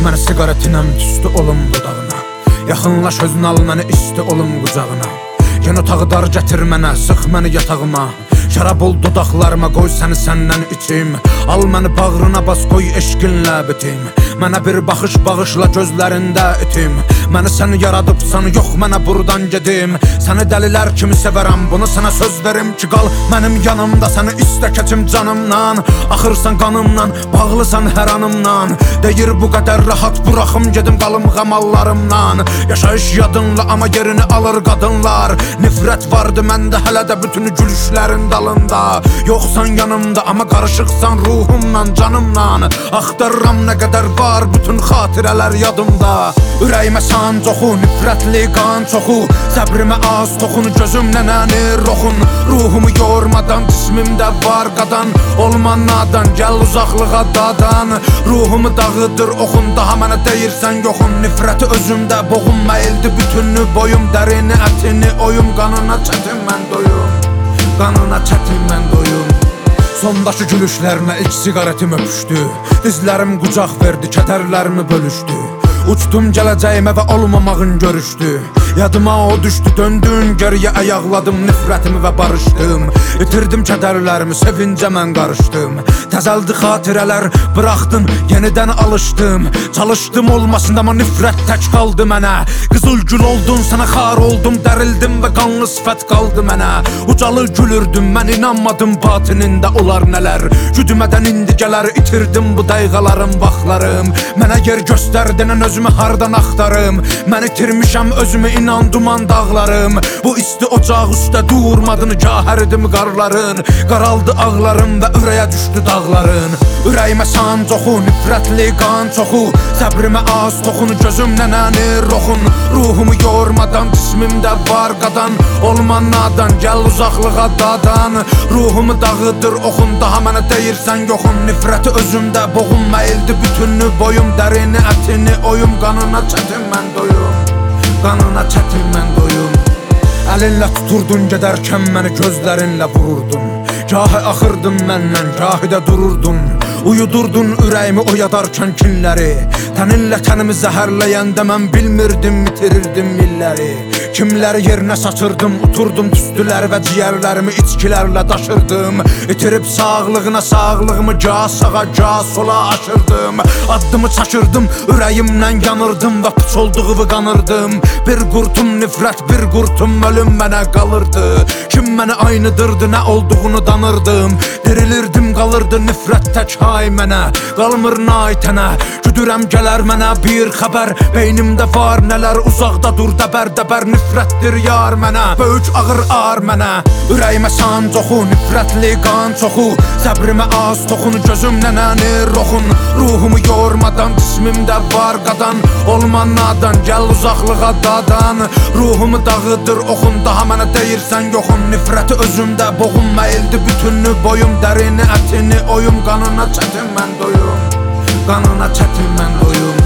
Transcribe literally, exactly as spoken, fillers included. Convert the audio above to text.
məni siqaretinəm tüstü olum dodağına. Yaxınlaş özünü al məni isti olum qucağına. Yen otağı dar gətir mənə, sıx məni yatağıma. Şərab ol dodaqlarıma, qoy səni səndən içim. Al məni bağrına bas, qoy eşqinlə bitim. Mənə bir baxış bağışla, gözlərində itim. Məni sən yaradıbsan, yox mənə buradan gedim. Səni dəlilər kimi sevərəm, bunu sənə söz verim ki, qal mənim yanımda. Səni istə keçim canımdan, axırsan qanımdan, bağlısan hər anımdan. Deyir bu qədər rahat buraxım gedim qalım qamallarımdan. Yaşayış yadınla, amma yerini alır qadınlar. Nifrət vardı məndə hələ də bütün gülüşlərin dalında. Yoxsan yanımda, amma qarışıqsan ruhumla, canımla. Axtarıram nə qədər var bütün xatirələr yadımda. Ürəyimə san çoxu, nifrətli qan çoxu. Səbrimə az toxun, gözümlə nənir oxun. Ruhumu yormadan, cismimdə var qadan. Olma nadan, gəl uzaqlığa dadan. Ruhumu dağıdır oxun, daha mənə deyirsən yoxun. Nifrəti özümdə boğum, məyildi bütünü boyum. Dərini, ətini oyum, qanına çətin mən doyum. Qanına çətin mən doyum. Sondakı gülüşlərinə ilk siqaretim öpüşdü. Dizlərim qucaq verdi, kədərlərimi bölüşdü. Uçdum gələcəyimə və olmamağın görüşdü. Yadıma o düşdü, döndüm geriyə, ayaqladım nifrətimi və barışdım. İtirdim kədərlərimi, sevincə mən qarışdım. Təzəldi xatirələr, bıraxdım, yenidən alışdım. Çalışdım olmasın, amma nifrət tək qaldı mənə. Qızıl gül oldun, sənə xar oldum, dərildim və qanlı sifət qaldı mənə. Ucalı gülürdüm, mən inanmadım batinində olar nələr. Güdümədən indi gələr, itirdim bu dəqiqələrim, vaxtlarım. Mənə yer göstərdin, özümü hardan axtarım. Mən itirmişəm özümü, inan duman dağlarım. Bu isti ocaq üstə durmadın, gahəridim qarların. Qaraldı ağlarım və ürəyə düşdü dağların. Ürəyimə san çoxu, nifrətli qan çoxu. Səbrimə az toxun, gözümlə nənir oxun. Ruhumu yormadan, cismimdə var qadan. Olma nadan, gəl uzaqlığa dadan. Ruhumu dağıdır oxun, daha mənə deyirsən yoxun. Nifrəti özümdə boğum, məyildi bütünü boyum. Dərini, ətini oyum, qanına çətin mən doyum. Qanına çətin mən doyum. Əlinlə tuturdun gedərkən məni, gözlərinlə vururdun. Gahı axırdın məndən, gahı da dururdun. Uyudurdun ürəyimi oyadarkən kinləri. Təninlə tənimi zəhərləyəndə mən bilmirdim, itirirdim illəri. Kimləri yerinə saçırdım, uturdum tüstülər və ciyərlərimi içkilərlə daşırdım. İtirib sağlığına sağlığımı, gah sağa, gah sola aşırdım. Addımı çaşırdım, ürəyimlə yanırdım və puç olduğumu qanırdım. Bir qurtum nifrət, bir qurtum ölüm mənə qalırdı. Kim mənə aynıdırdı, nə olduğunu danırdım. Dirilirdim, qalırdı nifrət tək hay mənə. Qalmır naitənə, güdürəm gələr mənə bir xəbər. Beynimdə var nələr, uzaqda dur dəbər dəbər. Nifrətdir yar mənə, böyük ağır ar mənə. Ürəyimə san çoxu, nifrətli qan çoxu. Səbrimə az toxun, gözümlə nənir oxun. Ruhumu yormadan, cismimdə var qadan. Olma nadan, gəl uzaqlığa dadan. Ruhumu dağıdır oxun, daha mənə deyirsən yoxun. Nifrəti özümdə boğum, məyildi bütünü boyum. Dərini, ətini oyum, qanına çətin mən doyum. Qanına çətin mən doyum.